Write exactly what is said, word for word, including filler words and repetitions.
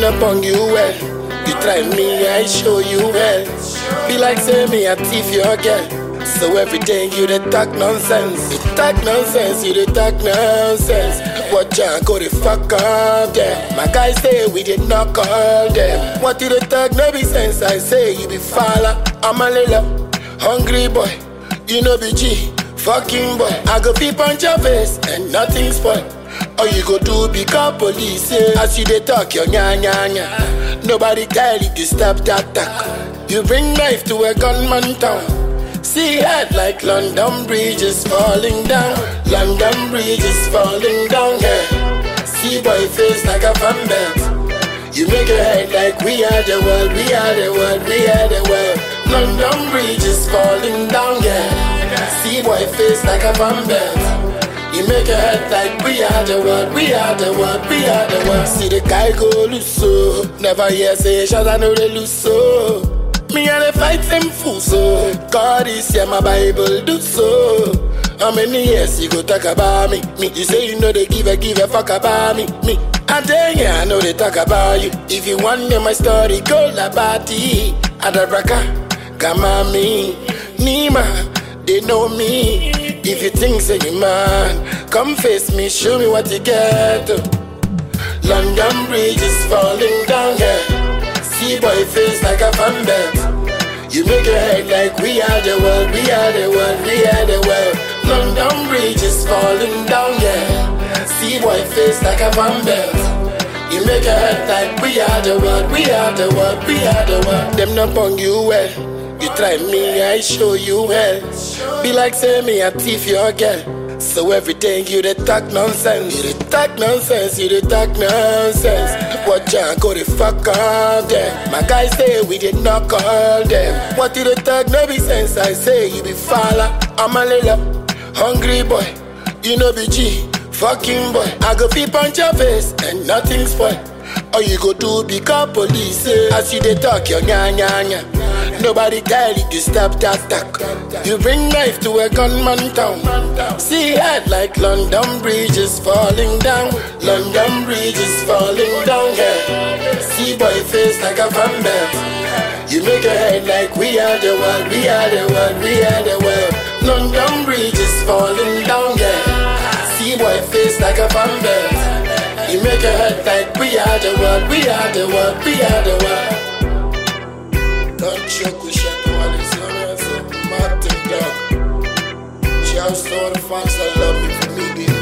not on you well. You try me, I show you well. Be like say me a thief your girl. So every day you dey talk nonsense. You talk nonsense, you dey talk nonsense. Watch out, go the fuck up there. My guys say we did not call them. What you dey talk no be sense? I say you be falla. I'm a little hungry boy. You know be G, fucking boy. I go peep on your face and nothing spoil. All you go do be call police. Eh? As you dey talk your nya nya nya. Nobody tell you to stop that talk. You bring knife to a gunman town. See head like London Bridge is falling down. London Bridge is falling down, yeah. See boy face like a fan belt. You make your head like we are the world, we are the world, we are the world. London Bridge is falling down, yeah. See boy face like a fan belt. You make your head like we are the world, we are the world, we are the world. See the guy go loose so. Never hear say shots, I know they lose so. Me and the fight them fool so. God is here, my Bible do so. How many years you go talk about me? Me, you say you know they give a give a fuck about me. Me, I tell you I know they talk about you. If you want to know my story, go la bati. Adabraka, Kamami, Nima, they know me. If you think say you man, come face me, show me what you get. London Bridge is falling down, yeah. See boy face like a fan belt. You make your head like we are the world, we are the world, we are the world. London Bridge is falling down, yeah. See boy face like a fan belt. You make your head like we are the world, we are the world, we are the world. Them not on you well. You try me, I show you well. Be like say me a thief your girl. So every day you dey talk nonsense. You dey talk nonsense, you dey talk nonsense. Watch out, go the fuck up there. My guys say we did not call them. What you dey talk no be sense? I say you be falla. I'm a little hungry boy. You know be G, fucking boy. I go peep on your face and nothing spoil. All you go do be call police. Eh? As you dey talk your nya nya nya. Nobody tell you to stop that talk. You bring knife to a gunman town. See head like London Bridge is falling down. London Bridge is falling down, yeah. See boy face like a fan belt. You make your head like we are the world, we are the world, we are the world. London Bridge is falling down, yeah. See boy face like a fan belt. You make your head like we are the world, we are the world, we are the world. Don't choke with shit while it's on us, Martin Dog. Shouts to all the fans that love me for me being